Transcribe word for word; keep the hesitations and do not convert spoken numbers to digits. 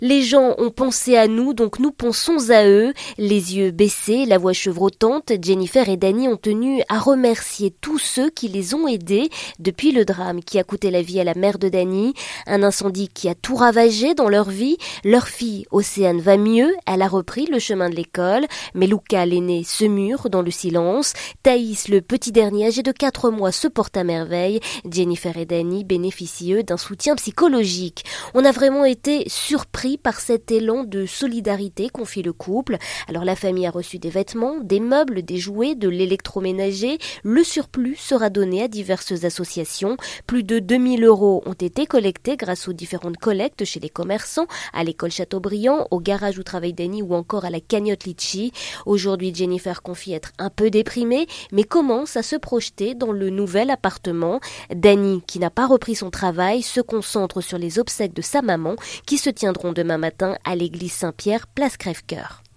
Les gens ont pensé à nous, donc nous pensons à eux. Les yeux baissés, la voix chevrotante, Jennifer et Danny ont tenu à remercier tous ceux qui les ont aidés depuis le drame qui a coûté la vie à la mère de Danny. Un incendie qui a tout ravagé dans leur vie. Leur fille, Océane, va mieux. Elle a repris le chemin de l'école. Mais Luca, l'aîné, se mure dans le silence. Thaïs, le petit dernier, âgé de quatre mois, se porte à merveille. Jennifer et Danny bénéficient, eux, d'un soutien psychologique. On a vraiment été surpris par cet élan de solidarité confie le couple. Alors la famille a reçu des vêtements, des meubles, des jouets, de l'électroménager. Le surplus sera donné à diverses associations. Plus de deux mille euros ont été collectés grâce aux différentes collectes chez les commerçants, à l'école Chateaubriand, au garage où travaille Danny ou encore à la cagnotte Litchi. Aujourd'hui, Jennifer confie être un peu déprimée, mais commence à se projeter dans le nouvel appartement. Danny, qui n'a pas repris son travail, se concentre sur les obsèques de sa maman qui se tiendront demain matin à l'église Saint-Pierre, place Crèvecoeur.